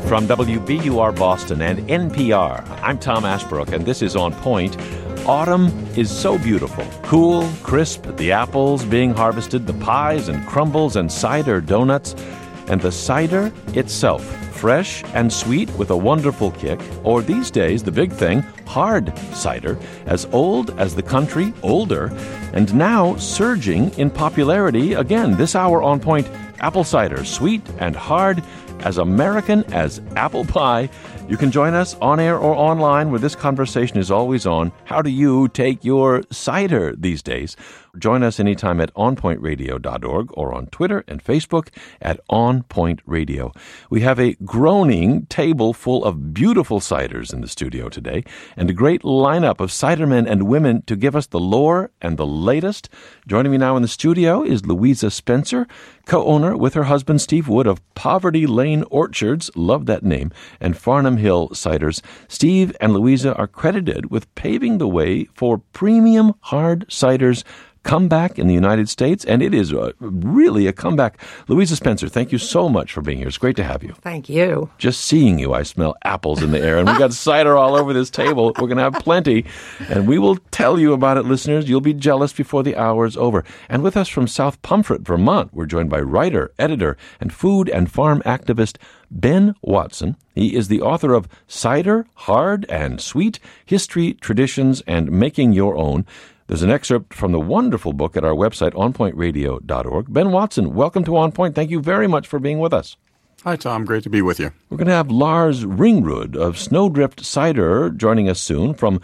From WBUR Boston and NPR, I'm Tom Ashbrook, and this is On Point. Autumn is so beautiful. Cool, crisp, the apples being harvested, the pies and crumbles and cider donuts, and the cider itself, fresh and sweet with a wonderful kick, or these days, the big thing, hard cider, as old as the country, older, and now surging in popularity. Again, this hour On Point, apple cider, sweet and hard, as American as apple pie. You can join us on air or online where this conversation is always on. How do you take your cider these days? Join us anytime at onpointradio.org or on Twitter and Facebook at onpointradio. We have a groaning table full of beautiful ciders in the studio today and a great lineup of cidermen and women to give us the lore and the latest. Joining me now in the studio is Louisa Spencer, co-owner with her husband Steve Wood of Poverty Lane Orchards, love that name, and Farnham Hill Ciders. Steve and Louisa are credited with paving the way for premium hard ciders comeback in the United States, and it is really a comeback. Louisa Spencer, thank you so much for being here. It's great to have you. Thank you. Just seeing you, I smell apples in the air, and we got cider all over this table. We're going to have plenty, and we will tell you about it, listeners. You'll be jealous before the hour's over. And with us from South Pomfret, Vermont, we're joined by writer, editor, and food and farm activist Ben Watson. He is the author of Cider, Hard and Sweet, History, Traditions, and Making Your Own. There's an excerpt from the wonderful book at our website, onpointradio.org. Ben Watson, welcome to On Point. Thank you very much for being with us. Hi, Tom. Great to be with you. We're going to have Lars Ringrud of Snowdrift Cider joining us soon from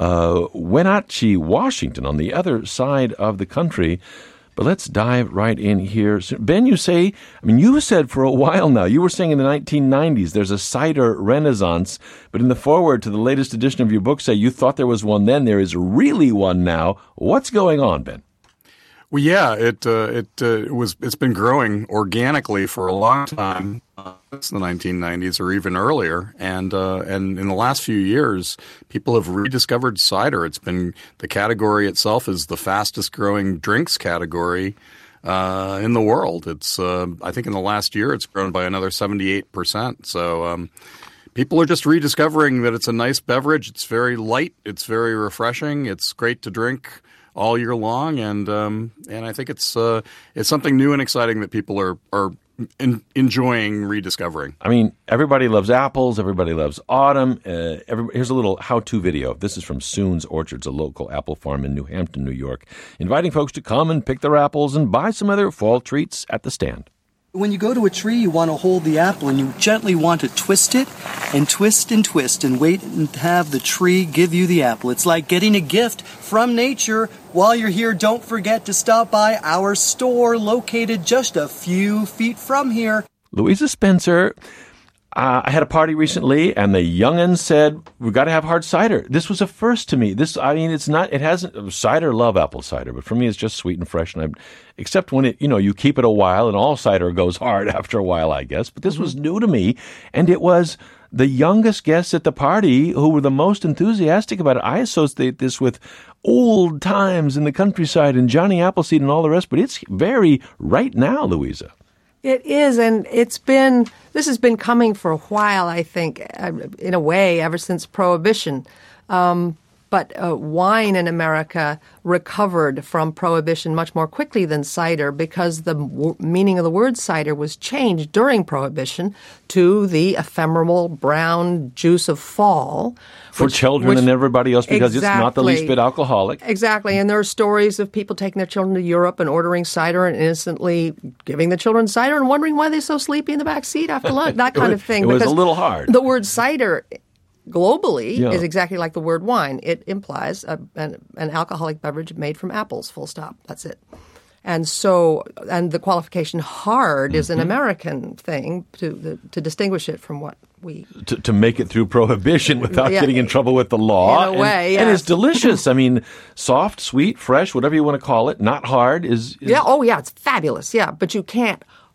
Wenatchee, Washington, on the other side of the country. But let's dive right in here. Ben, you said for a while now, you were saying in the 1990s there's a cider renaissance, but in the foreword to the latest edition of your book say you thought there was one then, there is really one now. What's going on, Ben? Well, yeah, it's been growing organically for a long time, since the 1990s or even earlier, and in the last few years, people have rediscovered cider. It's been the category itself is the fastest growing drinks category in the world. It's I think in the last year it's grown by another 78%. So people are just rediscovering that it's a nice beverage. It's very light. It's very refreshing. It's great to drink all year long, and I think it's something new and exciting that people are enjoying rediscovering. I mean, everybody loves apples. Everybody loves autumn. Here's a little how-to video. This is from Soon's Orchards, a local apple farm in New Hampton, New York, inviting folks to come and pick their apples and buy some other fall treats at the stand. When you go to a tree, you want to hold the apple and you gently want to twist it and twist and wait and have the tree give you the apple. It's like getting a gift from nature. While you're here, don't forget to stop by our store located just a few feet from here. Louisa Spencer, I had a party recently, and the young'un said, "We got to have hard cider." This was a first to me. Cider, love apple cider, but for me, it's just sweet and fresh. Except when you keep it a while, and all cider goes hard after a while, I guess. But this was new to me, and it was the youngest guests at the party who were the most enthusiastic about it. I associate this with old times in the countryside and Johnny Appleseed and all the rest, but it's very right now, Louisa. It is, and this has been coming for a while, I think, in a way, ever since Prohibition. But wine in America recovered from Prohibition much more quickly than cider because the meaning of the word cider was changed during Prohibition to the ephemeral brown juice of fall. For children and everybody else because exactly, it's not the least bit alcoholic. Exactly. And there are stories of people taking their children to Europe and ordering cider and innocently giving the children cider and wondering why they're so sleepy in the back seat after lunch, that kind of thing. It was a little hard. The word cider globally is exactly like the word wine. It implies an alcoholic beverage made from apples, full stop. That's it. And the qualification hard is an American thing to distinguish it from what we... To make it through Prohibition without getting in trouble with the law. In a way, yes. And it's delicious. I mean, soft, sweet, fresh, whatever you want to call it, not hard is... Yeah, it's fabulous, yeah. But you can't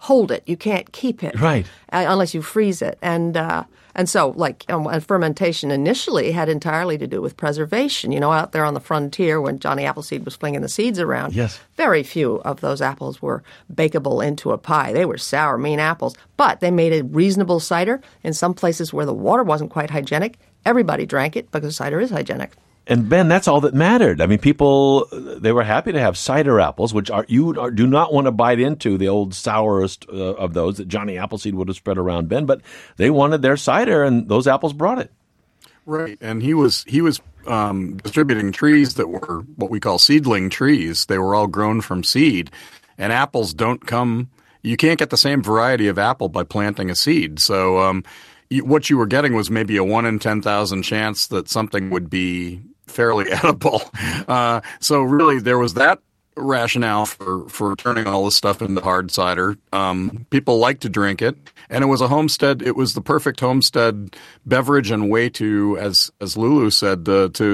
hold it. You can't keep it. Right. Unless you freeze it. And so, like, fermentation initially had entirely to do with preservation. Out there on the frontier when Johnny Appleseed was flinging the seeds around, yes, very few of those apples were bakeable into a pie. They were sour, mean apples. But they made a reasonable cider. In some places where the water wasn't quite hygienic, everybody drank it because cider is hygienic. And Ben, that's all that mattered. I mean, people, they were happy to have cider apples, which do not want to bite into the old sourest of those that Johnny Appleseed would have spread around, Ben, but they wanted their cider, and those apples brought it. Right, and he was distributing trees that were what we call seedling trees. They were all grown from seed, and apples don't come. You can't get the same variety of apple by planting a seed. So what you were getting was maybe a 1 in 10,000 chance that something would be fairly edible. So really, there was that rationale for turning all this stuff into hard cider. People like to drink it, and it was a homestead. It was the perfect homestead beverage and way to, as Lulu said,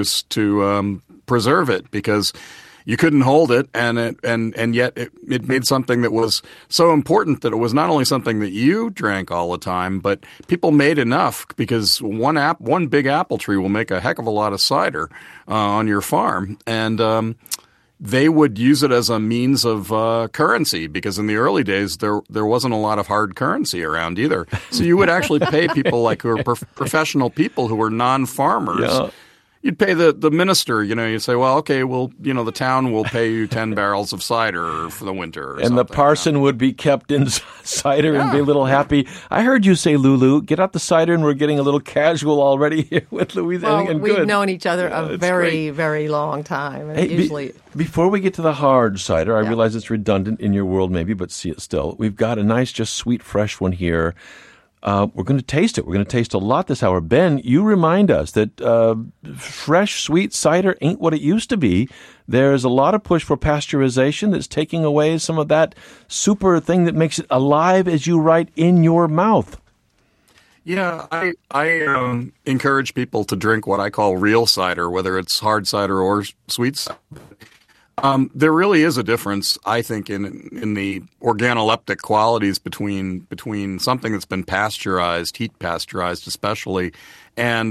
to preserve it, because you couldn't hold it, and yet it made something that was so important that it was not only something that you drank all the time, but people made enough, because one big apple tree will make a heck of a lot of cider on your farm, and they would use it as a means of currency, because in the early days there wasn't a lot of hard currency around either. So you would actually pay people who were professional people who were non-farmers. Yeah. You'd pay the minister, you'd say, well, okay, well, the town will pay you 10 barrels of cider for the winter. And the parson would be kept in cider and be a little happy. I heard you say, Lulu, get out the cider, and we're getting a little casual already here with Louise. Well, and we've known each other a very, very long time. And hey, before we get to the hard cider, I realize it's redundant in your world maybe, but still, we've got a nice, just sweet, fresh one here. We're going to taste it. We're going to taste a lot this hour. Ben, you remind us that fresh, sweet cider ain't what it used to be. There's a lot of push for pasteurization that's taking away some of that super thing that makes it alive, as you write, in your mouth. Yeah, I encourage people to drink what I call real cider, whether it's hard cider or sweet cider. There really is a difference, I think, in the organoleptic qualities between something that's been pasteurized, heat pasteurized especially, and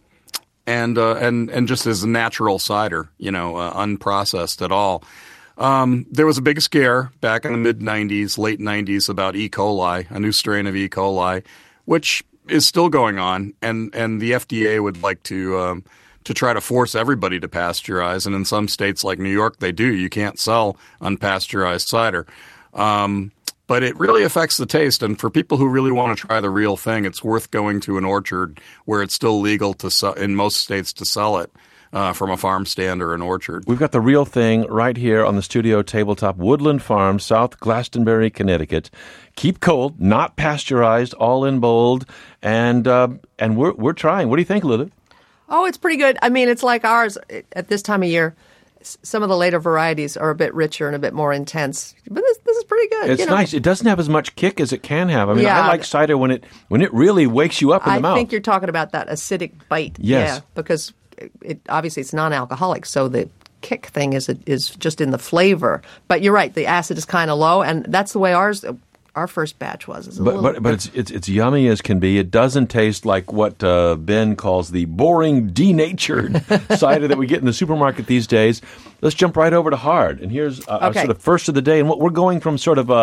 just as a natural cider, unprocessed at all. There was a big scare back in the mid-'90s, late '90s about E. coli, a new strain of E. coli, which is still going on, and the FDA would like to try to force everybody to pasteurize. And in some states like New York, they do. You can't sell unpasteurized cider. But it really affects the taste. And for people who really want to try the real thing, it's worth going to an orchard where it's still legal in most states to sell it from a farm stand or an orchard. We've got the real thing right here on the studio tabletop, Woodland Farm, South Glastonbury, Connecticut. Keep cold, not pasteurized, all in bold. And we're trying. What do you think, Lulu? Oh, it's pretty good. I mean, it's like ours at this time of year. Some of the later varieties are a bit richer and a bit more intense, but this is pretty good. It's nice. It doesn't have as much kick as it can have. I mean, I like cider when it really wakes you up in the mouth. I think you're talking about that acidic bite. Yes. Yeah, because obviously it's non-alcoholic, so the kick thing is just in the flavor. But you're right, the acid is kind of low, and that's the way our first batch was. But it's yummy as can be. It doesn't taste like what Ben calls the boring, denatured cider that we get in the supermarket these days. Let's jump right over to hard. And here's our sort of first of the day. And what we're going from sort of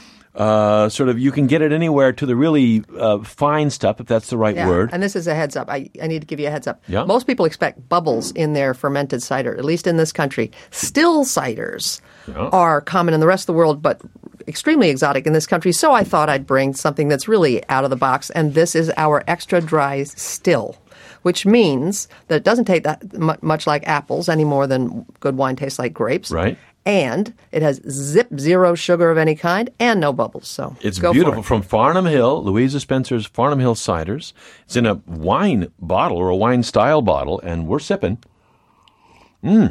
you can get it anywhere to the really fine stuff, if that's the right word. And this is a heads up. I need to give you a heads up. Yeah? Most people expect bubbles in their fermented cider, at least in this country. Still ciders are common in the rest of the world, but extremely exotic in this country. So I thought I'd bring something that's really out of the box, and this is our extra dry still, which means that it doesn't taste that much like apples any more than good wine tastes like grapes. Right. And it has zero sugar of any kind and no bubbles. So it's beautiful. From Farnham Hill, Louisa Spencer's Farnham Hill Ciders. It's in a wine bottle or a wine-style bottle, and we're sipping. The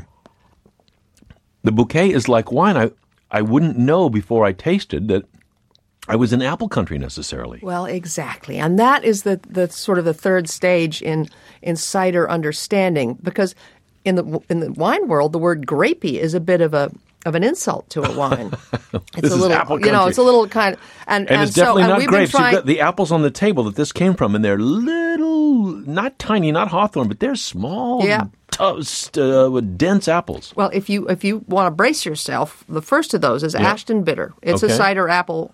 bouquet is like wine. I wouldn't know before I tasted that I was in apple country necessarily. Well, exactly. And that is the sort of the third stage in cider understanding, because in the wine world, the word grapey is a bit of a of an insult to a wine. It's This a is little, apple you know, country. it's a little kind of, and it's so, definitely and not we've grapes. been trying. You've got the apples on the table that this came from, and they're little, not tiny, not Hawthorne, but they're small, Yeah. dense apples. Well, if you want to brace yourself, the first of those is Ashton Bitter. It's a Okay. cider apple,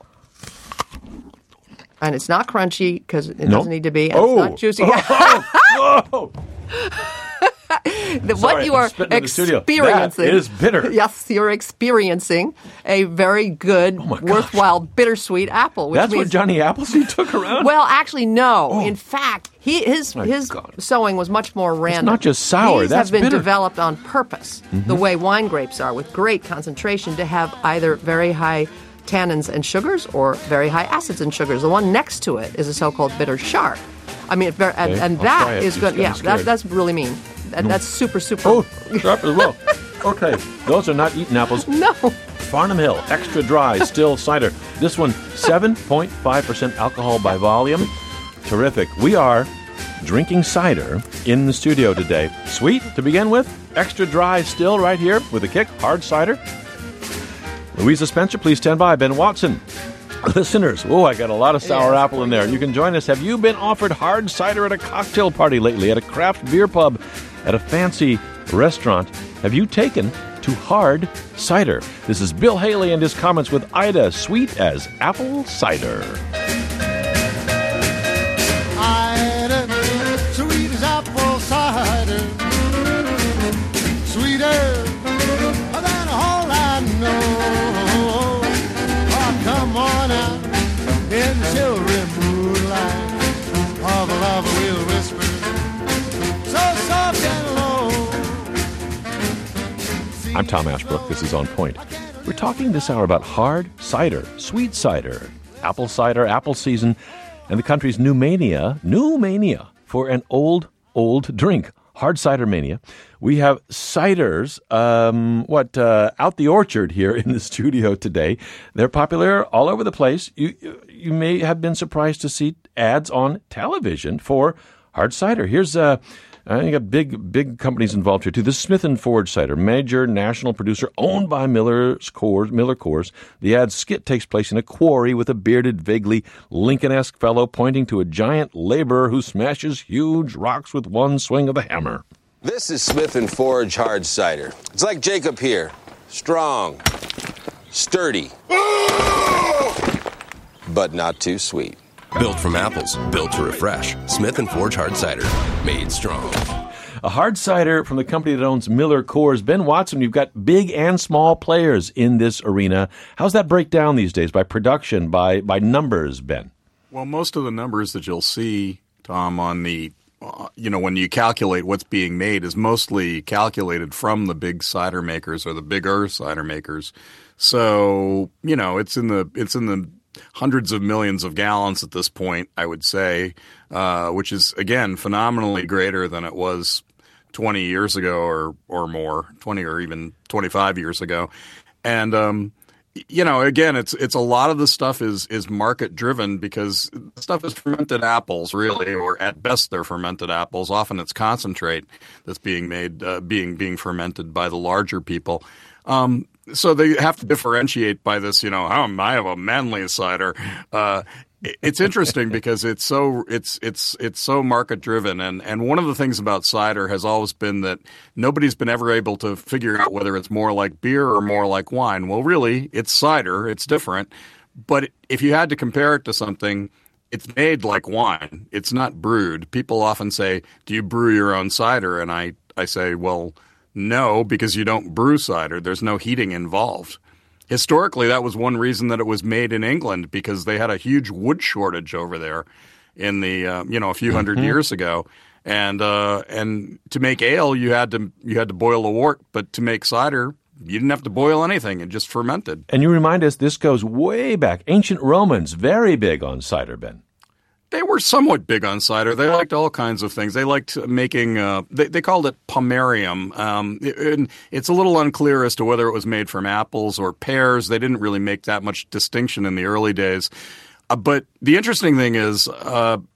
and it's not crunchy because it No? doesn't need to be. And Oh. It's not juicy. Whoa! What Sorry, you I'm are spitting in the studio. experiencing That is bitter. Yes, you're experiencing a very good, worthwhile, bittersweet apple. Which That's means, what Johnny Appleseed took around? Well, actually, no. In fact, his God. sowing was much more random. not just sour, These that's have been bitter. developed on purpose, the way wine grapes are, with great concentration to have either very high tannins and sugars or very high acids and sugars. The one next to it is a so-called bitter sharp. I mean, and I'll that try it. is You good. just got Yeah, me scared. that's really mean. That's super. Oh, sharp as well. Okay, those are not eaten apples. No. Farnham Hill, extra dry, still cider. This one, 7.5% alcohol by volume. Terrific. We are drinking cider in the studio today. Sweet to begin with, extra dry still right here with a kick, hard cider. Louisa Spencer, please stand by. Ben Watson. Listeners, I got a lot of sour apple in there. You can join us. Have you been offered hard cider at a cocktail party lately, at a craft beer pub, at a fancy restaurant? Have you taken to hard cider? This is Bill Haley and his comments with Ida, sweet as apple cider. Ida, sweet as apple cider, sweeter than all I know. Oh, come on out in the silvery moonlight. Of love we'll whisper, so soft and low. I'm Tom Ashbrook. This is On Point. We're talking this hour about hard cider, sweet cider, apple season, and the country's new mania for an old drink, hard cider mania. We have ciders, out the orchard here in the studio today. They're popular all over the place. You may have been surprised to see ads on television for hard cider. Here's I think got big companies involved here too. This is Smith & Forge cider, major national producer owned by Miller Coors. The ad skit takes place in a quarry with a bearded, vaguely Lincoln-esque fellow pointing to a giant laborer who smashes huge rocks with one swing of the hammer. This is Smith & Forge hard cider. It's like Jacob here. Strong, sturdy, but not too sweet. Built from apples, built to refresh. Smith & Forge Hard Cider, made strong. A hard cider from the company that owns Miller Coors. Ben Watson, you've got big and small players in this arena. How's that break down these days by production, by numbers, Ben? Well, most of the numbers that you'll see, Tom, on the when you calculate what's being made is mostly calculated from the big cider makers or the bigger cider makers. So, it's in the hundreds of millions of gallons at this point, I would say, which is, again, phenomenally greater than it was 20 years ago or more, 20 or even 25 years ago. And, again, it's a lot of the stuff is market driven because stuff is fermented apples, really, or at best they're fermented apples. Often it's concentrate that's being made, being fermented by the larger people. So they have to differentiate by this, I have a manly cider. It's interesting because it's so market driven, and one of the things about cider has always been that nobody's been ever able to figure out whether it's more like beer or more like wine. Well, really, it's cider. It's different, but if you had to compare it to something, it's made like wine. It's not brewed. People often say, "Do you brew your own cider?" And I say, well, no, because you don't brew cider. There's no heating involved. Historically, that was one reason that it was made in England, because they had a huge wood shortage over there in the a few hundred years ago. And to make ale, you had to boil the wort, but to make cider, you didn't have to boil anything; it just fermented. And you remind us this goes way back. Ancient Romans, very big on cider, Ben. They were somewhat big on cider. They liked all kinds of things. They liked making they called it pomerium. It's a little unclear as to whether it was made from apples or pears. They didn't really make that much distinction in the early days. But the interesting thing is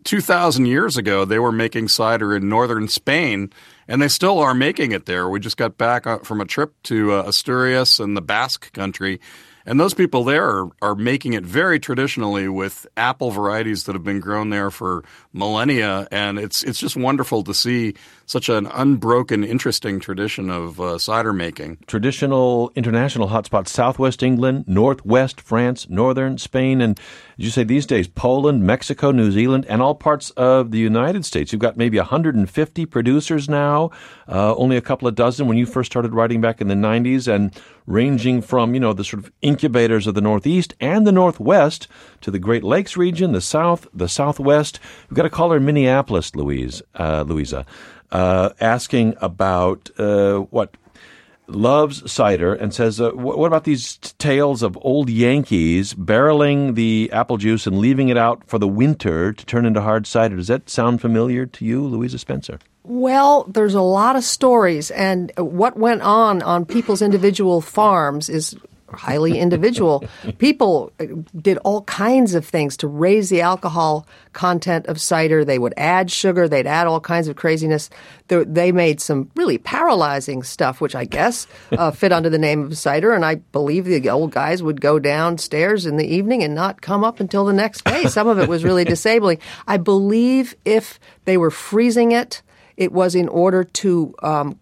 2,000 years ago, they were making cider in northern Spain, and they still are making it there. We just got back from a trip to Asturias and the Basque country, and those people there are making it very traditionally with apple varieties that have been grown there for millennia, and it's just wonderful to see such an unbroken, interesting tradition of cider making. Traditional international hotspots, southwest England, northwest France, northern Spain, and as you say these days, Poland, Mexico, New Zealand, and all parts of the United States. You've got maybe 150 producers now, only a couple of dozen when you first started writing back in the 90s, and ranging from, the sort of incubators of the Northeast and the Northwest to the Great Lakes region, the South, the Southwest. We've got a caller in Minneapolis, Louisa, asking about what loves cider and says, what about these tales of old Yankees barreling the apple juice and leaving it out for the winter to turn into hard cider? Does that sound familiar to you, Louisa Spencer? Well, there's a lot of stories, and what went on people's individual farms is highly individual. People did all kinds of things to raise the alcohol content of cider. They would add sugar. They'd add all kinds of craziness. They made some really paralyzing stuff, which I guess fit under the name of cider. And I believe the old guys would go downstairs in the evening and not come up until the next day. Some of it was really disabling. I believe if they were freezing it, it was in order to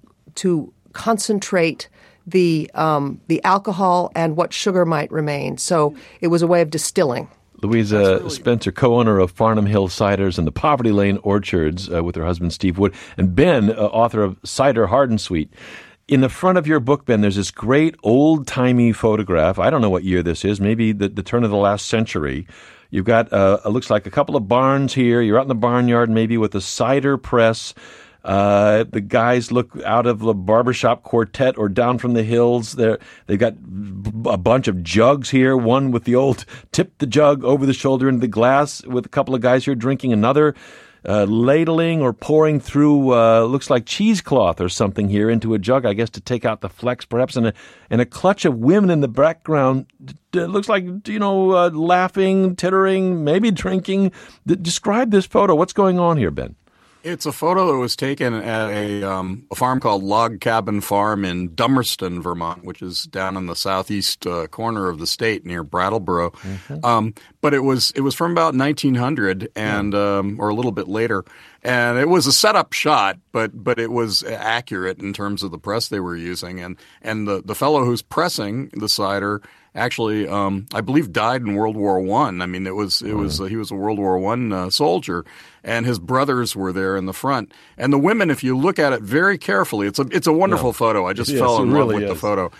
concentrate the alcohol and what sugar might remain. So it was a way of distilling. Louisa Spencer, co-owner of Farnham Hill Ciders and the Poverty Lane Orchards with her husband Steve Wood, and Ben, author of Cider Hard and Sweet. In the front of your book, Ben, there's this great old-timey photograph. I don't know what year this is, maybe the turn of the last century. You've got, it looks like a couple of barns here. You're out in the barnyard maybe with a cider press. The guys look out of the barbershop quartet or down from the hills. They've got a bunch of jugs here, one with the old tip the jug over the shoulder into the glass with a couple of guys here drinking, another ladling or pouring through looks like cheesecloth or something here into a jug, I guess, to take out the flecks, perhaps, and a clutch of women in the background. It looks like, laughing, tittering, maybe drinking. Describe this photo. What's going on here, Ben? It's a photo that was taken at a farm called Log Cabin Farm in Dummerston, Vermont, which is down in the southeast corner of the state near Brattleboro. Mm-hmm. But it was from about 1900 and or a little bit later, and it was a setup shot, but it was accurate in terms of the press they were using, and the fellow who's pressing the cider actually, I believe, died in World War I. I mean, he was a World War I soldier, and his brothers were there in the front. And the women, if you look at it very carefully, it's a wonderful photo. I just fell in love with the photo.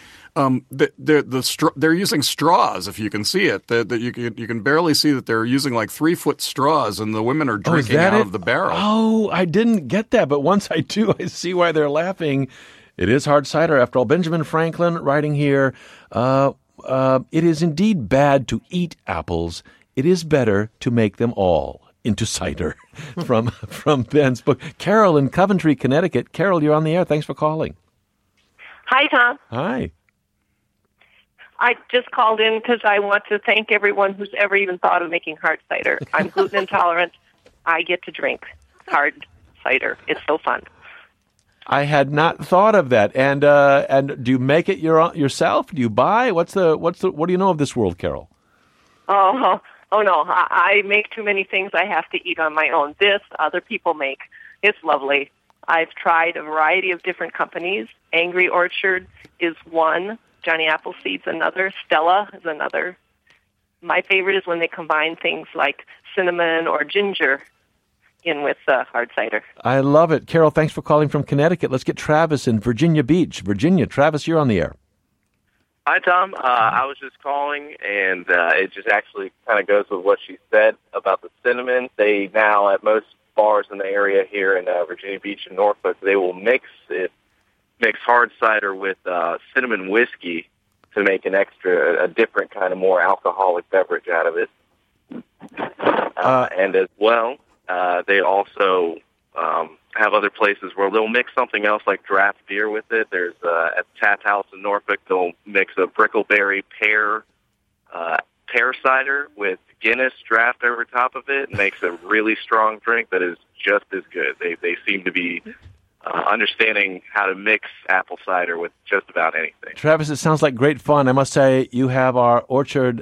They're using straws. If you can see it, that you can barely see that they're using like 3-foot straws, and the women are drinking out of the barrel. Oh, I didn't get that, but once I do, I see why they're laughing. It is hard cider, after all. Benjamin Franklin writing here. It is indeed bad to eat apples. It is better to make them all into cider. From Ben's book. Carol in Coventry, Connecticut. Carol, you're on the air. Thanks for calling. Hi, Tom. Hi. I just called in because I want to thank everyone who's ever even thought of making hard cider. I'm gluten intolerant. I get to drink hard cider. It's so fun. I had not thought of that. And do you make it yourself? Do you buy? What do you know of this world, Carol? Oh no. I make too many things I have to eat on my own. This other people make. It's lovely. I've tried a variety of different companies. Angry Orchard is one. Johnny Appleseed's another. Stella is another. My favorite is when they combine things like cinnamon or ginger in with hard cider. I love it. Carol, thanks for calling from Connecticut. Let's get Travis in Virginia Beach. Virginia, Travis, you're on the air. Hi, Tom. I was just calling, and it just actually kind of goes with what she said about the cinnamon. They now, at most bars in the area here in Virginia Beach and Norfolk, they will mix hard cider with cinnamon whiskey to make a different kind of more alcoholic beverage out of it. And as well, they also have other places where they'll mix something else like draft beer with it. There's at Tat House in Norfolk, they'll mix a brickleberry pear pear cider with Guinness draft over top of it makes a really strong drink that is just as good. They seem to be understanding how to mix apple cider with just about anything. Travis, it sounds like great fun. I must say, you have our orchard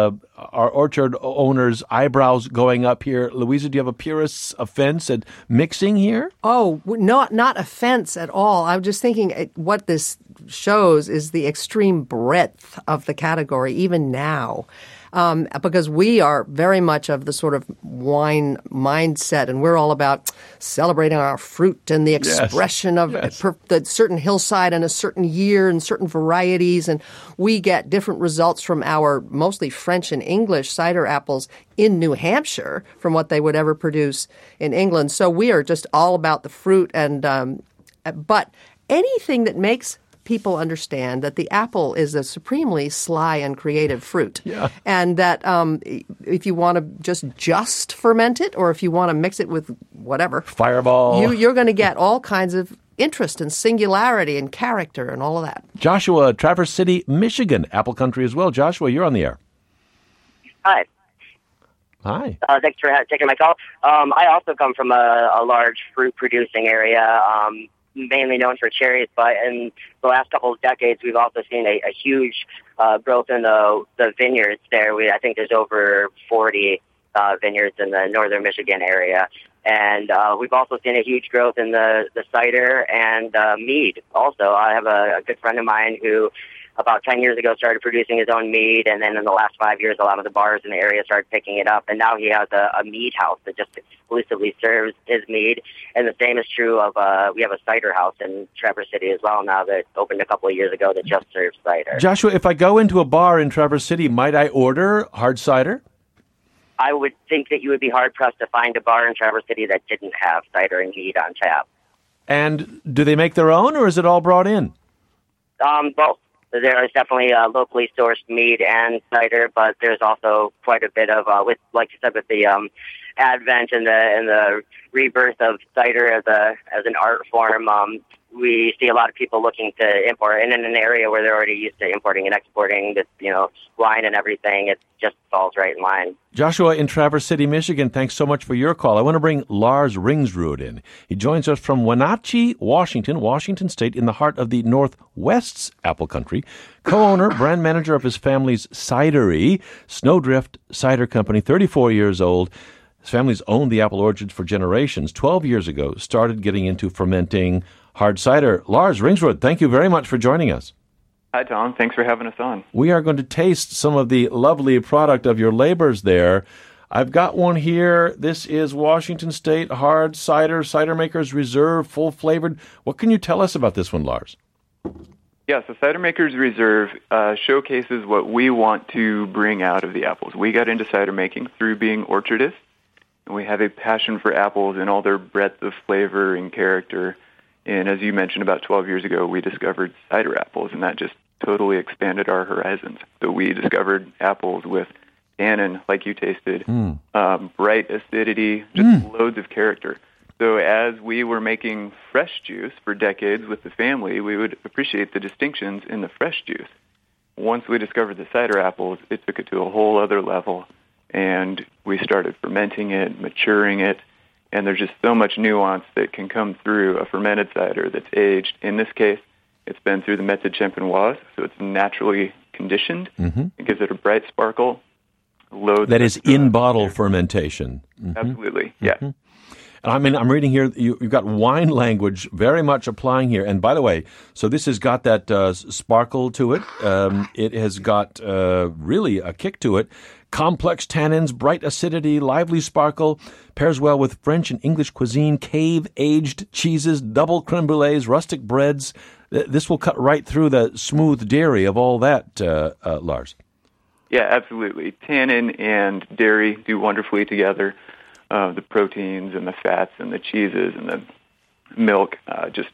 owner's eyebrows going up here. Louisa, do you have a purist's offense at mixing here? Oh, not offense at all. I'm just thinking what this shows is the extreme breadth of the category, even now. Because we are very much of the sort of wine mindset, and we're all about celebrating our fruit and the expression of the certain hillside and a certain year and certain varieties. And we get different results from our mostly French and English cider apples in New Hampshire from what they would ever produce in England. So we are just all about the fruit. But anything that makes people understand that the apple is a supremely sly and creative fruit. Yeah. And that if you want to just ferment it, or if you want to mix it with whatever. Fireball. You're going to get all kinds of interest and singularity and character and all of that. Joshua, Traverse City, Michigan, apple country as well. Joshua, you're on the air. Hi. Hi. Thanks for taking my call. I also come from a large fruit-producing area, mainly known for cherries, but in the last couple of decades, we've also seen a huge growth in the vineyards there. I think there's over 40 vineyards in the northern Michigan area. And we've also seen a huge growth in the cider and mead also. I have a good friend of mine who about 10 years ago started producing his own mead, and then in the last 5 years, a lot of the bars in the area started picking it up, and now he has a mead house that just exclusively serves his mead. And the same is true of, we have a cider house in Traverse City as well now that opened a couple of years ago that just serves cider. Joshua, if I go into a bar in Traverse City, might I order hard cider? I would think that you would be hard-pressed to find a bar in Traverse City that didn't have cider and mead on tap. And do they make their own, or is it all brought in? Both. There is definitely locally sourced mead and cider, but there's also quite a bit of, with, like you said, with the advent and the rebirth of cider as an art form. We see a lot of people looking to import, and in an area where they're already used to importing and exporting this, wine and everything, it just falls right in line. Joshua in Traverse City, Michigan, thanks so much for your call. I want to bring Lars Ringsrud in. He joins us from Wenatchee, Washington State, in the heart of the Northwest's apple country. Co-owner, brand manager of his family's cidery, Snowdrift Cider Company, 34 years old. His family's owned the apple orchards for generations. 12 years ago, started getting into fermenting hard cider. Lars Ringsrud, thank you very much for joining us. Hi, Tom. Thanks for having us on. We are going to taste some of the lovely product of your labors there. I've got one here. This is Washington State Hard Cider Makers Reserve, full-flavored. What can you tell us about this one, Lars? Yeah, so Cider Makers Reserve showcases what we want to bring out of the apples. We got into cider making through being orchardists, and we have a passion for apples and all their breadth of flavor and character. And as you mentioned, about 12 years ago, we discovered cider apples, and that just totally expanded our horizons. So we discovered apples with tannin, like you tasted, bright acidity, just loads of character. So as we were making fresh juice for decades with the family, we would appreciate the distinctions in the fresh juice. Once we discovered the cider apples, it took it to a whole other level, and we started fermenting it, maturing it, and there's just so much nuance that can come through a fermented cider that's aged. In this case, it's been through the méthode champenoise, so it's naturally conditioned. It gives it a bright sparkle. That is in-bottle fermentation. Absolutely, yeah. And I mean, I'm reading here, you've got wine language very much applying here. And by the way, so this has got that sparkle to it. It has got really a kick to it. Complex tannins, bright acidity, lively sparkle, pairs well with French and English cuisine, cave-aged cheeses, double creme brulees, rustic breads. This will cut right through the smooth dairy of all that, Lars. Yeah, absolutely. Tannin and dairy do wonderfully together. The proteins and the fats and the cheeses and the milk just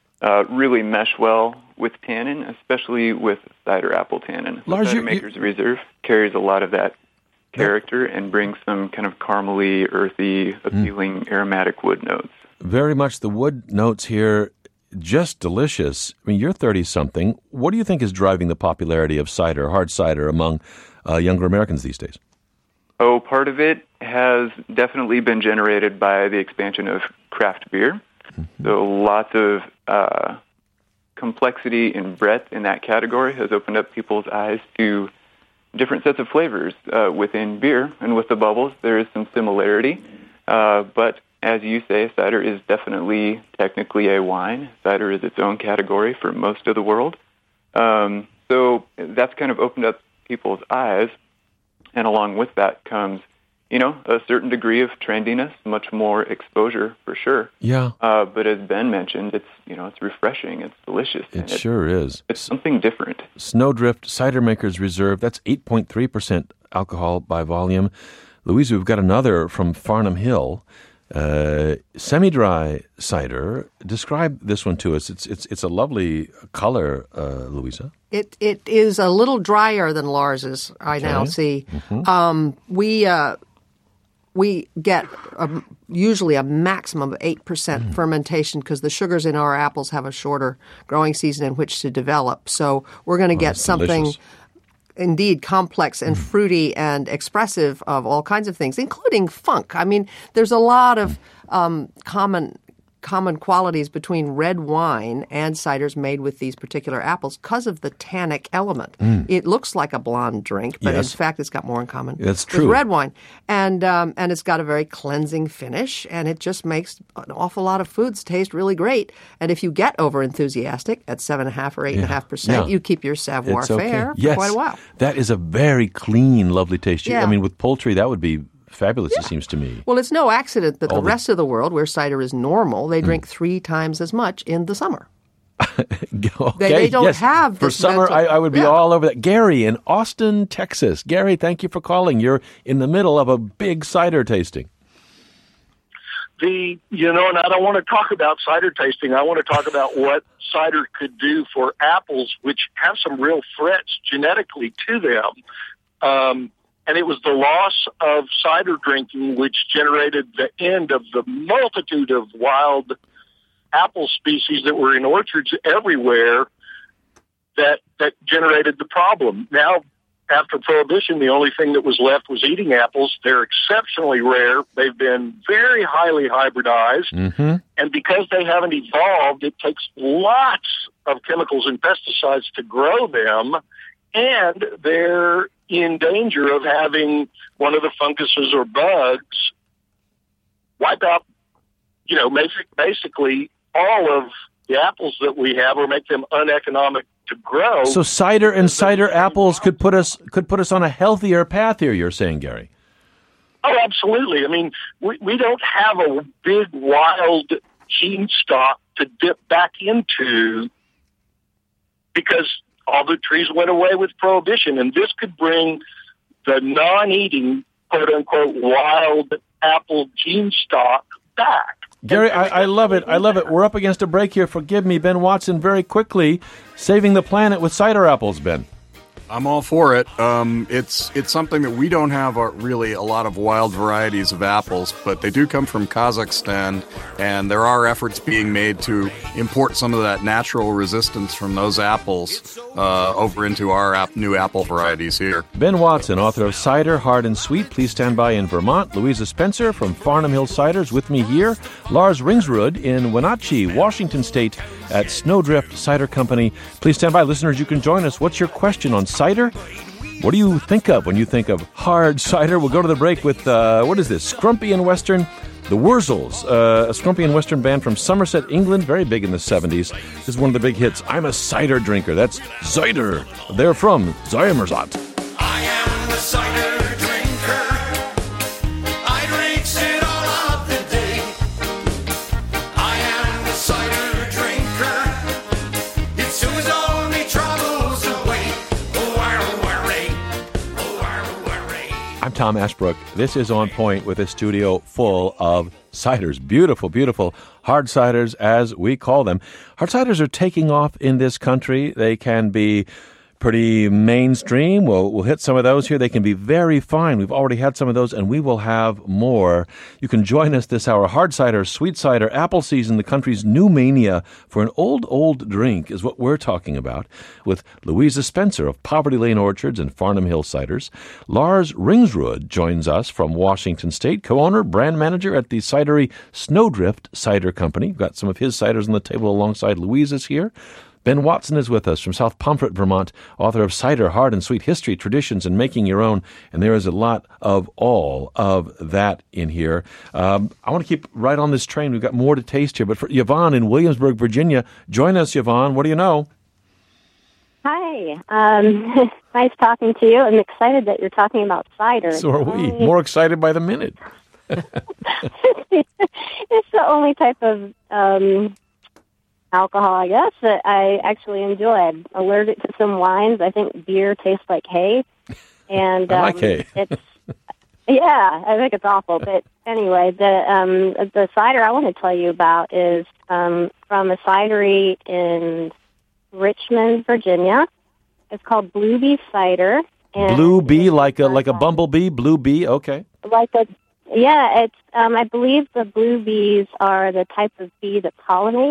really mesh well with tannin, especially with cider apple tannin. Lars, Cider Makers Reserve carries a lot of that character and brings some kind of caramely, earthy, appealing aromatic wood notes. Very much the wood notes here, just delicious. I mean, you're 30-something. What do you think is driving the popularity of cider, hard cider, among younger Americans these days? Oh, part of it has definitely been generated by the expansion of craft beer. So lots of complexity and breadth in that category has opened up people's eyes to different sets of flavors within beer. And with the bubbles, there is some similarity. But as you say, cider is definitely technically a wine. Cider is its own category for most of the world. So that's kind of opened up people's eyes. And along with that comes, a certain degree of trendiness, much more exposure for sure. Yeah. But as Ben mentioned, it's refreshing, it's delicious. It sure is. It's something different. Snowdrift Cider Makers Reserve, that's 8.3% alcohol by volume. Louisa, we've got another from Farnham Hill. Semi-dry cider. Describe this one to us. It's a lovely color, Louisa. It is a little drier than Lars's, I now see. Mm-hmm. We get usually a maximum of 8% fermentation because the sugars in our apples have a shorter growing season in which to develop. So we're going to get something delicious. Indeed complex and fruity and expressive of all kinds of things, including funk. I mean, there's a lot of common qualities between red wine and ciders made with these particular apples because of the tannic element. It looks like a blonde drink, but in fact, it's got more in common That's with true. red wine. And it's got a very cleansing finish, and it just makes an awful lot of foods taste really great. And if you get over enthusiastic at 7.5 or 8.5%, you keep your savoir faire for quite a while. That is a very clean, lovely taste. Yeah. I mean, with poultry, that would be fabulous, it seems to me. Well, it's no accident that the rest of the world, where cider is normal, they drink 3 times as much in the summer. Okay, they don't have this for summer. I would be all over that. Gary in Austin, Texas. Gary, thank you for calling. You're in the middle of a big cider tasting. And I don't want to talk about cider tasting. I want to talk about what cider could do for apples, which have some real threats genetically to them. And it was the loss of cider drinking which generated the end of the multitude of wild apple species that were in orchards everywhere that generated the problem. Now, after Prohibition, the only thing that was left was eating apples. They're exceptionally rare. They've been very highly hybridized. Mm-hmm. And because they haven't evolved, it takes lots of chemicals and pesticides to grow them. And they're in danger of having one of the funguses or bugs wipe out, basically all of the apples that we have or make them uneconomic to grow. So cider and cider apples could put us on a healthier path here, you're saying, Gary. Oh, absolutely. I mean, we don't have a big wild gene stock to dip back into because all the trees went away with Prohibition, and this could bring the non-eating, quote-unquote, wild apple gene stock back. Gary, I love it. I love it. We're up against a break here. Forgive me, Ben Watson, very quickly, saving the planet with cider apples, Ben. I'm all for it. It's something that we don't have really a lot of wild varieties of apples, but they do come from Kazakhstan, and there are efforts being made to import some of that natural resistance from those apples over into our new apple varieties here. Ben Watson, author of Cider, Hard and Sweet. Please stand by in Vermont. Louisa Spencer from Farnham Hill Ciders with me here. Lars Ringsrud in Wenatchee, Washington State at Snowdrift Cider Company. Please stand by. Listeners, you can join us. What's your question on cider? What do you think of when you think of hard cider? We'll go to the break with, what is this? Scrumpy and Western, the Wurzels, a Scrumpy and Western band from Somerset, England, very big in the 70s. This is one of the big hits. I'm a cider drinker. That's cider. They're from Zaymerzat. I am the cider drinker. I drinks it all of the day. I am the cider drinker. It soothes all me troubles away. I'm Tom Ashbrook. This is On Point with a studio full of ciders. Beautiful, beautiful hard ciders, as we call them. Hard ciders are taking off in this country. They can be pretty mainstream. We'll hit some of those here. They can be very fine. We've already had some of those, and we will have more. You can join us this hour. Hard cider, sweet cider, apple season, the country's new mania for an old drink is what we're talking about with Louisa Spencer of Poverty Lane Orchards and Farnham Hill Ciders. Lars Ringsrud joins us from Washington State, co-owner, brand manager at the cidery Snowdrift Cider Company. We've got some of his ciders on the table alongside Louisa's here. Ben Watson is with us from South Pomfret, Vermont, author of Cider, Hard and Sweet History, Traditions, and Making Your Own. And there is a lot of all of that in here. I want to keep right on this train. We've got more to taste here. But for Yvonne in Williamsburg, Virginia, join us, Yvonne. What do you know? Hi. Nice talking to you. I'm excited that you're talking about cider. So are we. More excited by the minute. It's the only type of alcohol, I guess, that I actually enjoy. I'm allergic to some wines. I think beer tastes like hay. And I like hay. Yeah, I think it's awful. But anyway, the cider I want to tell you about is from a cidery in Richmond, Virginia. It's called Blue Bee Cider. And Blue Bee, like a bumblebee? Blue Bee, okay. It's I believe the blue bees are the type of bee that pollinate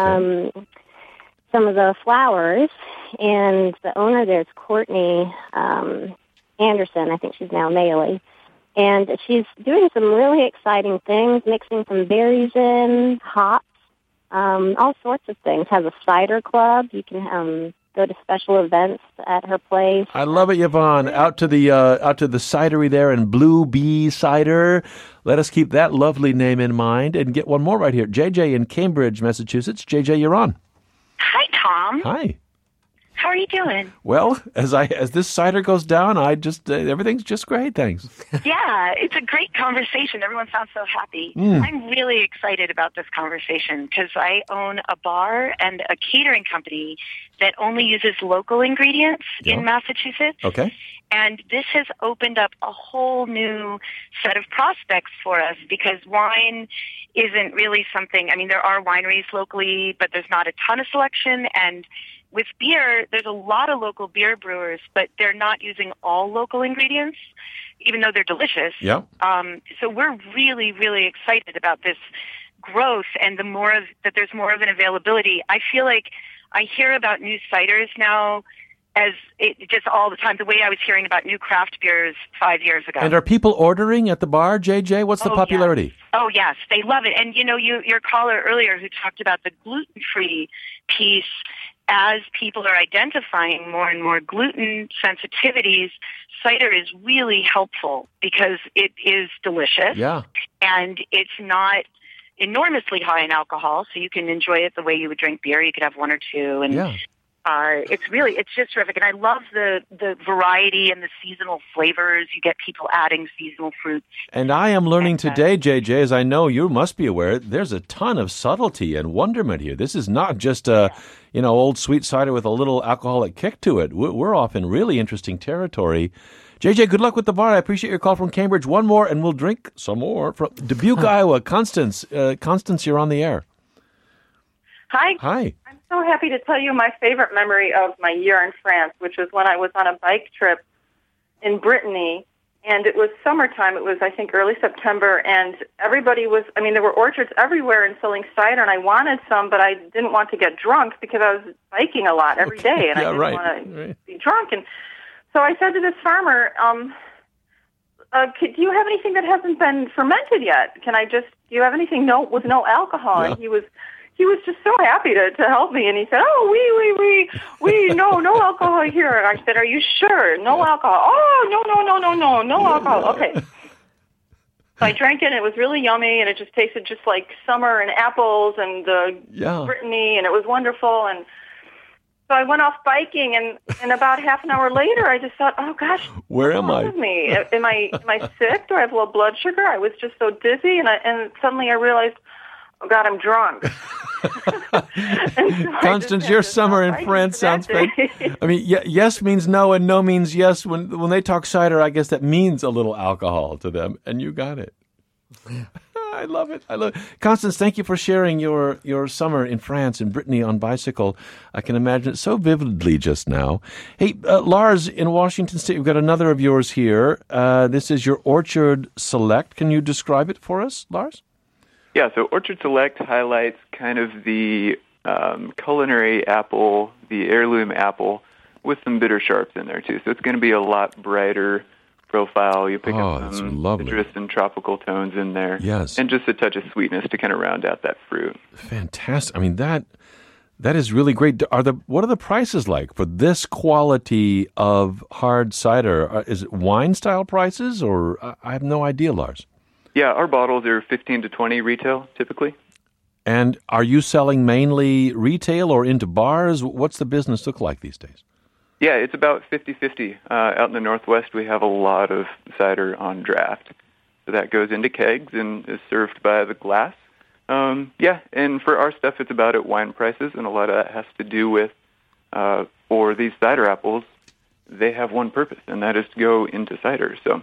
some of the flowers, and the owner there is Courtney Anderson. I think she's now Mailey. And she's doing some really exciting things, mixing some berries in, hops, all sorts of things. Has a cider club. You can go to special events at her place. I love it, Yvonne. Out to the cidery there in Blue Bee Cider. Let us keep that lovely name in mind and get one more right here. JJ in Cambridge, Massachusetts. JJ, you're on. Hi, Tom. Hi. How are you doing? Well, as this cider goes down, everything's just great. Thanks. Yeah, it's a great conversation. Everyone sounds so happy. I'm really excited about this conversation because I own a bar and a catering company that only uses local ingredients in Massachusetts. Okay. And this has opened up a whole new set of prospects for us because wine isn't really something, I mean, there are wineries locally, but there's not a ton of selection. And with beer, there's a lot of local beer brewers, but they're not using all local ingredients, even though they're delicious. Yeah. So we're really, really excited about this growth and that there's more of an availability. I feel like I hear about new ciders now as just all the time, the way I was hearing about new craft beers 5 years ago. And are people ordering at the bar, JJ? What's the popularity? Yes. Oh, yes. They love it. And, your caller earlier who talked about the gluten-free piece, as people are identifying more and more gluten sensitivities, cider is really helpful because it is delicious. Yeah. And it's not enormously high in alcohol, so you can enjoy it the way you would drink beer. You could have one or two. And it's just terrific. And I love the variety and the seasonal flavors. You get people adding seasonal fruits. And I am learning today, JJ, as I know you must be aware, there's a ton of subtlety and wonderment here. This is not just old sweet cider with a little alcoholic kick to it. We're off in really interesting territory. JJ, good luck with the bar. I appreciate your call from Cambridge. One more, and we'll drink some more from Dubuque, Iowa. Constance, you're on the air. Hi. Hi. I'm so happy to tell you my favorite memory of my year in France, which was when I was on a bike trip in Brittany, and it was summertime. It was, I think, early September, and there were orchards everywhere and selling cider, and I wanted some, but I didn't want to get drunk because I was biking a lot every day, and I didn't want to be drunk. And so I said to this farmer, do you have anything that hasn't been fermented yet? Do you have anything with no alcohol? Yeah. And he was just so happy to help me, and he said, we no alcohol here. And I said, are you sure? No alcohol. Oh, no alcohol. Okay. So I drank it, and it was really yummy, and it just tasted just like summer and apples and Brittany, and it was wonderful. And so I went off biking, and about half an hour later, I just thought, oh gosh, where am I? With me? Am I sick? Do I have low blood sugar? I was just so dizzy, and suddenly I realized, oh God, I'm drunk. So Constance, your summer in France sounds great. I mean, yes means no and no means yes. When they talk cider, I guess that means a little alcohol to them, and you got it. I love it. Constance, thank you for sharing your summer in France, in Brittany on bicycle. I can imagine it so vividly just now. Hey, Lars, in Washington State, we've got another of yours here. This is your Orchard Select. Can you describe it for us, Lars? Yeah, so Orchard Select highlights kind of the culinary apple, the heirloom apple, with some bitter sharps in there, too. So it's going to be a lot brighter profile. You pick up some citrus and tropical tones in there. Yes. And just a touch of sweetness to kind of round out that fruit. Fantastic. I mean, that is really great. What are the prices like for this quality of hard cider? Is it wine-style prices, or I have no idea, Lars? Yeah, our bottles are 15 to 20 retail, typically. And are you selling mainly retail or into bars? What's the business look like these days? Yeah, it's about 50-50. Out in the Northwest, we have a lot of cider on draft. So that goes into kegs and is served by the glass. Yeah, and for our stuff, it's about at wine prices, and a lot of that has to do with, for these cider apples, they have one purpose, and that is to go into cider. So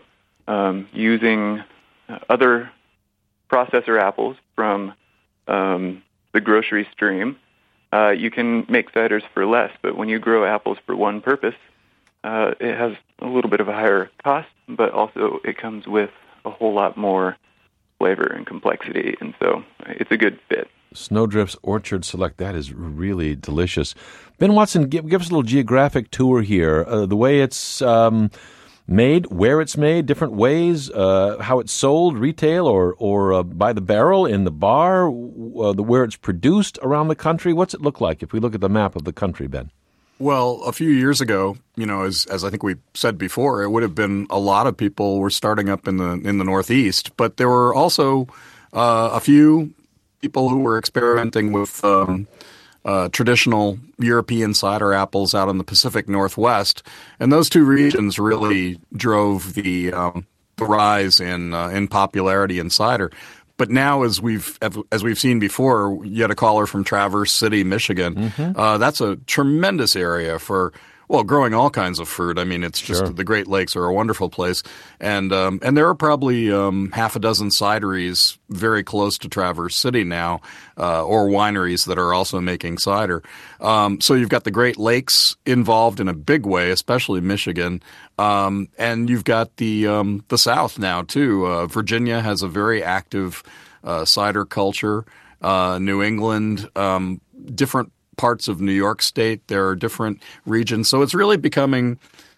using other processor apples from the grocery stream, you can make ciders for less, but when you grow apples for one purpose, it has a little bit of a higher cost, but also it comes with a whole lot more flavor and complexity, and so it's a good fit. Snowdrift's Orchard Select, that is really delicious. Ben Watson, give us a little geographic tour here. The way it's made, where it's made, different ways, how it's sold, retail or by the barrel in the bar, where it's produced around the country. What's it look like if we look at the map of the country, Ben? Well, a few years ago, as I think we said before, it would have been a lot of people were starting up in the Northeast, but there were also a few people who were experimenting with traditional European cider apples out in the Pacific Northwest, and those two regions really drove the rise in popularity in cider. But now, as we've seen before, you had a caller from Traverse City, Michigan. Mm-hmm. That's a tremendous area for growing all kinds of fruit. I mean, it's just the Great Lakes are a wonderful place, and there are probably half a dozen cideries very close to Traverse City now, or wineries that are also making cider. So you've got the Great Lakes involved in a big way, especially Michigan, and you've got the South now too. Virginia has a very active cider culture. New England, different parts of New York State, there are different regions. So it's really becoming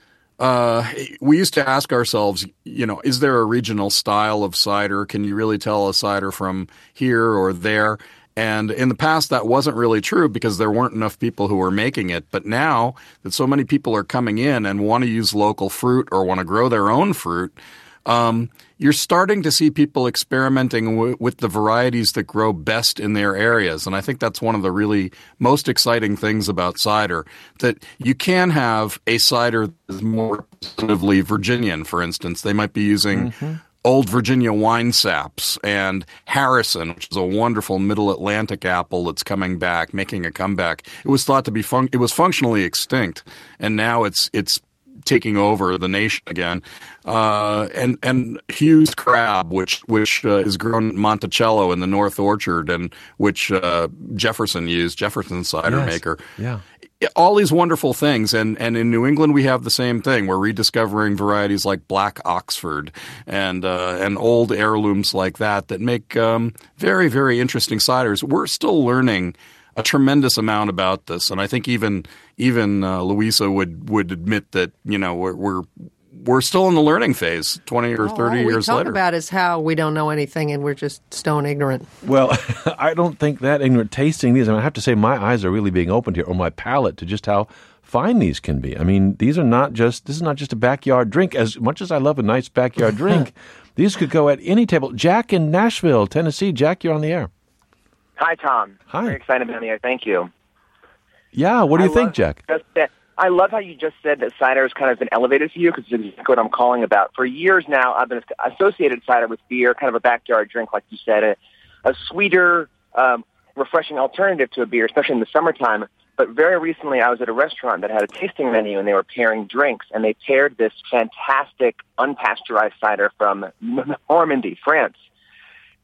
we used to ask ourselves, is there a regional style of cider? Can you really tell a cider from here or there? And in the past, that wasn't really true because there weren't enough people who were making it. But now that so many people are coming in and want to use local fruit or want to grow their own fruit, you're starting to see people experimenting with the varieties that grow best in their areas. And I think that's one of the really most exciting things about cider, that you can have a cider that is more representatively Virginian, for instance. They might be using Old Virginia wine saps and Harrison, which is a wonderful middle Atlantic apple that's coming back, making a comeback. It was thought to be it was functionally extinct, and now it's taking over the nation again, and Hughes Crab, which is grown at Monticello in the North Orchard, and which Jefferson cider maker. Yeah. All these wonderful things, and in New England we have the same thing. We're rediscovering varieties like Black Oxford and old heirlooms like that make very, very interesting ciders. We're still learning a tremendous amount about this, and I think even Louisa would admit that we're still in the learning phase 20 or 30 years later. What we talk about is how we don't know anything and we're just stone ignorant. Well, I don't think that ignorant. Tasting these, I have to say my eyes are really being opened here, or my palate, to just how fine these can be. I mean, this is not just a backyard drink. As much as I love a nice backyard drink, these could go at any table. Jack in Nashville, Tennessee. Jack, you're on the air. Hi, Tom. Hi. Very excited to be on the air. Thank you. Yeah, what do you think, Jack? I love how you just said that cider has kind of been elevated to you, because it's exactly what I'm calling about. For years now, I've been associated cider with beer, kind of a backyard drink, like you said, a sweeter, refreshing alternative to a beer, especially in the summertime. But very recently, I was at a restaurant that had a tasting menu, and they were pairing drinks, and they paired this fantastic unpasteurized cider from Normandy, France.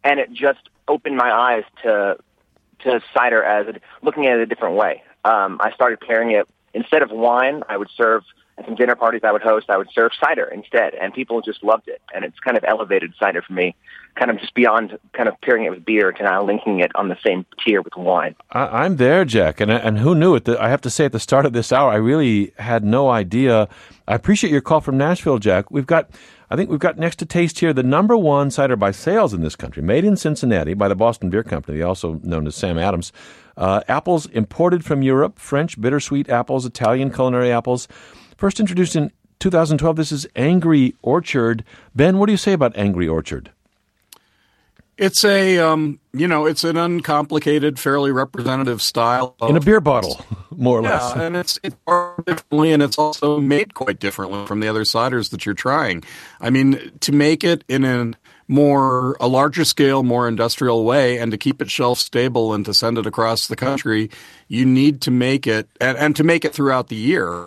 and it just opened my eyes to cider as looking at it a different way. I started pairing it, instead of wine, I would serve, at some dinner parties I would host, I would serve cider instead, and people just loved it. And it's kind of elevated cider for me, kind of just beyond kind of pairing it with beer to now linking it on the same tier with wine. I'm there, Jack, and who knew it? I have to say, at the start of this hour, I really had no idea. I appreciate your call from Nashville, Jack. I think we've got next to taste here the number one cider by sales in this country, made in Cincinnati by the Boston Beer Company, also known as Sam Adams. Apples imported from Europe, French bittersweet apples, Italian culinary apples. First introduced in 2012, this is Angry Orchard. Ben, what do you say about Angry Orchard? It's it's an uncomplicated, fairly representative style. In a beer bottle, more or less. And it's differently, and it's also made quite differently from the other ciders that you're trying. I mean, to make it in a larger scale, more industrial way, and to keep it shelf stable and to send it across the country, you need to make it, and to make it throughout the year,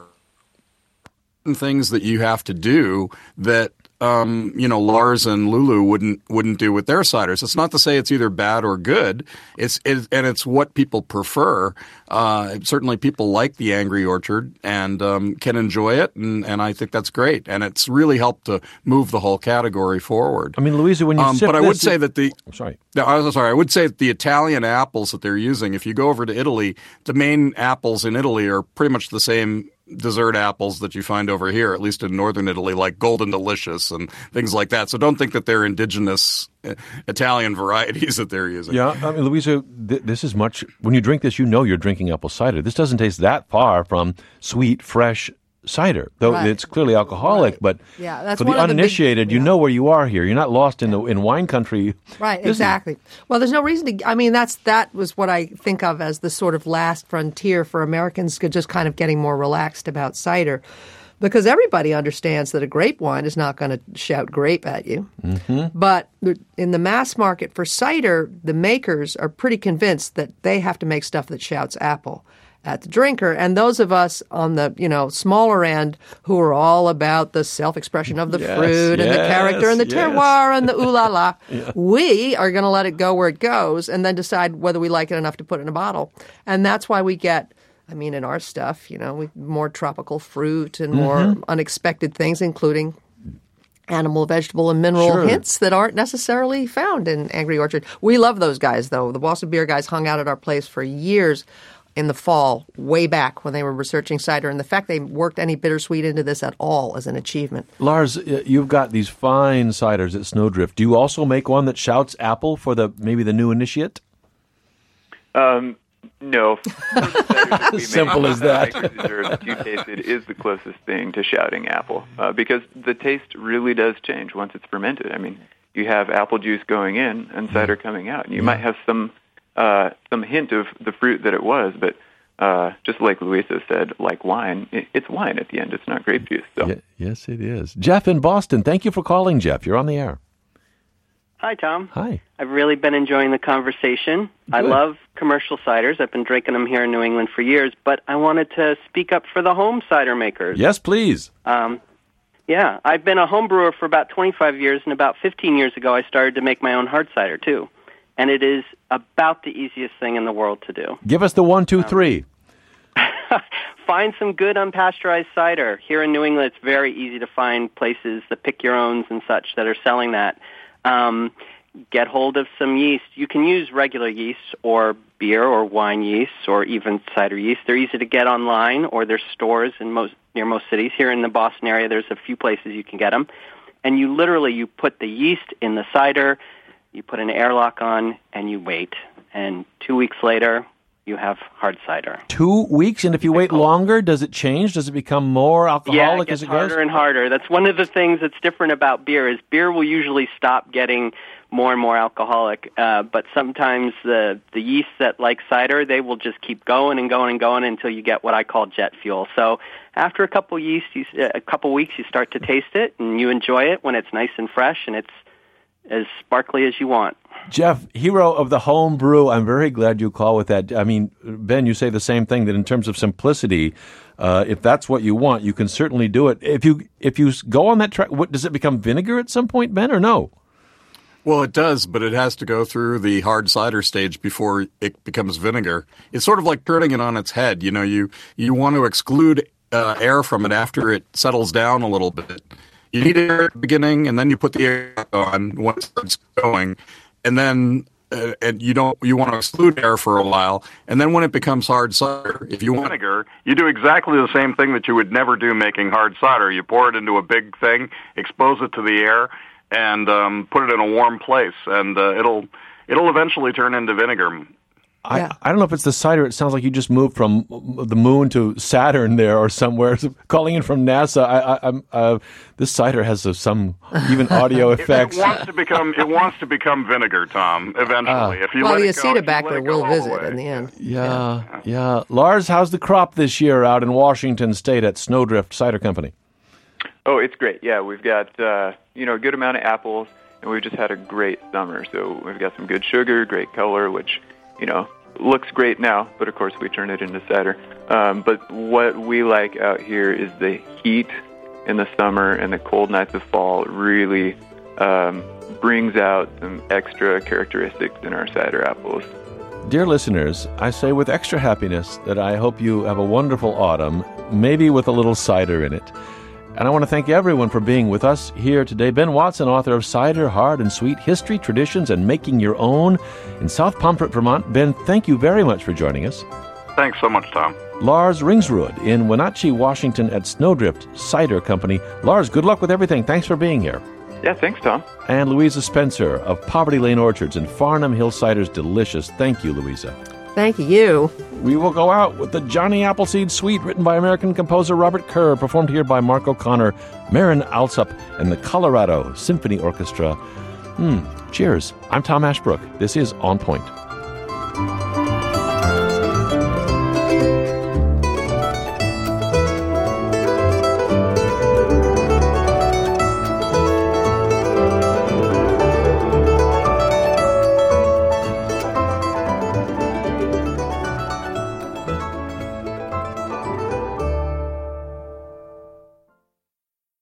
things that you have to do that Lars and Lulu wouldn't do with their ciders. It's not to say it's either bad or good. It's what people prefer. Certainly, people like the Angry Orchard and can enjoy it, and I think that's great. And it's really helped to move the whole category forward. I mean, Louisa, when you sip but I would say that I would say that the Italian apples that they're using, if you go over to Italy, the main apples in Italy are pretty much the same dessert apples that you find over here, at least in northern Italy, like Golden Delicious and things like that. So don't think that they're indigenous Italian varieties that they're using. Yeah, I mean, Louisa, this is much, when you drink this, you know you're drinking apple cider. This doesn't taste that far from sweet, fresh cider, though It's clearly alcoholic, but that's for the uninitiated, you know where you are here. You're not lost in wine country. Right, exactly. Well, there's no reason to, I mean, that was what I think of as the sort of last frontier for Americans just kind of getting more relaxed about cider. Because everybody understands that a grape wine is not going to shout grape at you. Mm-hmm. But in the mass market for cider, the makers are pretty convinced that they have to make stuff that shouts apple at the drinker. And those of us on the, smaller end who are all about the self-expression of the fruit and the character and the terroir and the ooh-la-la, we are going to let it go where it goes and then decide whether we like it enough to put it in a bottle. And that's why we get, in our stuff, more tropical fruit and more unexpected things, including animal, vegetable, and mineral hints that aren't necessarily found in Angry Orchard. We love those guys, though. The Boston Beer guys hung out at our place for years in the fall, way back when they were researching cider. And the fact they worked any bittersweet into this at all is an achievement. Lars, you've got these fine ciders at Snowdrift. Do you also make one that shouts apple for maybe the new initiate? No. Simple as that. That you tasted is the closest thing to shouting apple, because the taste really does change once it's fermented. I mean, you have apple juice going in and cider coming out. You might have some hint of the fruit that it was, but just like Louisa said, like wine, it's wine at the end. It's not grape juice. So. Yes, it is. Jeff in Boston, thank you for calling, Jeff. You're on the air. Hi, Tom. Hi. I've really been enjoying the conversation. Good. I love commercial ciders. I've been drinking them here in New England for years, but I wanted to speak up for the home cider makers. Yes, please. I've been a home brewer for about 25 years, and about 15 years ago I started to make my own hard cider, too. And it is about the easiest thing in the world to do. Give us the 1, 2, 3. Find some good unpasteurized cider. Here in New England, it's very easy to find places, the Pick Your Owns and such, that are selling that. Get hold of some yeast. You can use regular yeast or beer or wine yeast or even cider yeast. They're easy to get online, or there's stores near most cities. Here in the Boston area, there's a few places you can get them. And you put the yeast in the cider, you put an airlock on, and you wait. And 2 weeks later, you have hard cider. 2 weeks? And if you wait longer, does it change? Does it become more alcoholic as it goes? Yeah, it gets harder and harder. That's one of the things that's different about beer is beer will usually stop getting more and more alcoholic. But sometimes the yeasts that like cider, they will just keep going and going and going until you get what I call jet fuel. So after a couple weeks, you start to taste it, and you enjoy it when it's nice and fresh and it's as sparkly as you want. Jeff, hero of the home brew, I'm very glad you call with that. I mean, Ben, you say the same thing, that in terms of simplicity, if that's what you want, you can certainly do it. If you go on that track, does it become vinegar at some point, Ben, or no? Well, it does, but it has to go through the hard cider stage before it becomes vinegar. It's sort of like turning it on its head. You know, you want to exclude air from it after it settles down a little bit. You need air at the beginning, and then you put the air on once it's going, and then and you want to exclude air for a while, and then when it becomes hard cider, if you want vinegar, you do exactly the same thing that you would never do making hard cider. You pour it into a big thing, expose it to the air, and put it in a warm place, and it'll eventually turn into vinegar. I don't know if it's the cider. It sounds like you just moved from the moon to Saturn there or somewhere. Calling in from NASA. This cider has some even audio effects. It wants to become vinegar, Tom. Eventually, if you well, let the it go, acetobacter will visit in the end. Yeah. Lars, how's the crop this year out in Washington State at Snowdrift Cider Company? Oh, it's great. Yeah, we've got a good amount of apples, and we've just had a great summer. So we've got some good sugar, great color, which looks great now, but of course we turn it into cider. But what we like out here is the heat in the summer and the cold nights of fall really brings out some extra characteristics in our cider apples. Dear listeners, I say with extra happiness that I hope you have a wonderful autumn, maybe with a little cider in it. And I want to thank everyone for being with us here today. Ben Watson, author of Cider, Hard and Sweet, History, Traditions, and Making Your Own in South Pomfret, Vermont. Ben, thank you very much for joining us. Thanks so much, Tom. Lars Ringsrud in Wenatchee, Washington at Snowdrift Cider Company. Lars, good luck with everything. Thanks for being here. Yeah, thanks, Tom. And Louisa Spencer of Poverty Lane Orchards in Farnham Hill Cider's delicious. Thank you, Louisa. Thank you. We will go out with the Johnny Appleseed Suite, written by American composer Robert Kerr, performed here by Mark O'Connor, Marin Alsop, and the Colorado Symphony Orchestra. Cheers. I'm Tom Ashbrook. This is On Point.